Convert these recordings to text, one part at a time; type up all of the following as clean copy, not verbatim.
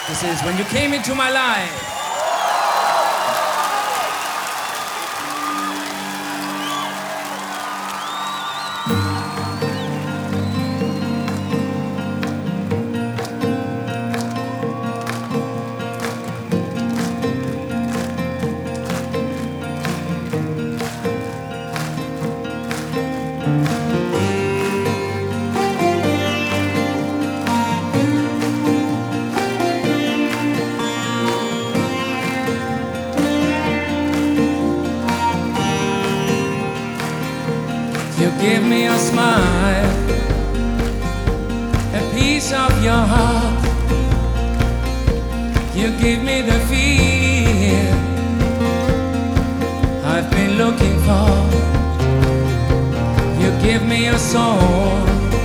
This is When You Came Into My Life. You give me a smile, a piece of your heart. You give me the feel I've been looking for. You give me a soul,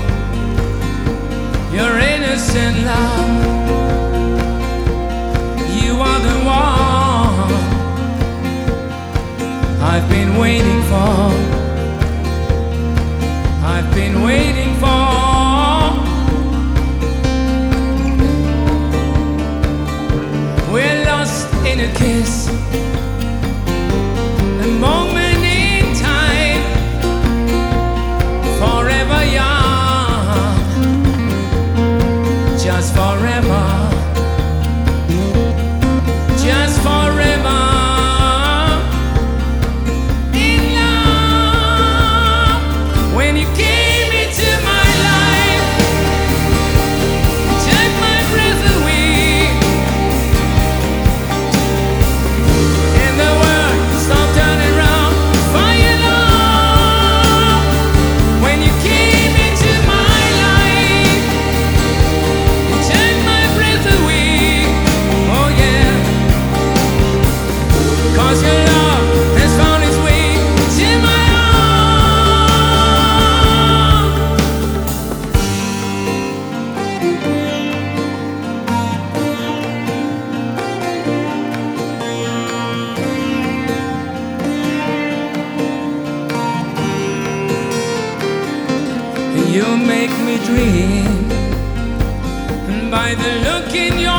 your innocent love. You are the one I've been waiting for. I've been waiting for. We're lost in a kiss, a moment in time, forever young, just forever, just forever. You make me dream, and by the look in your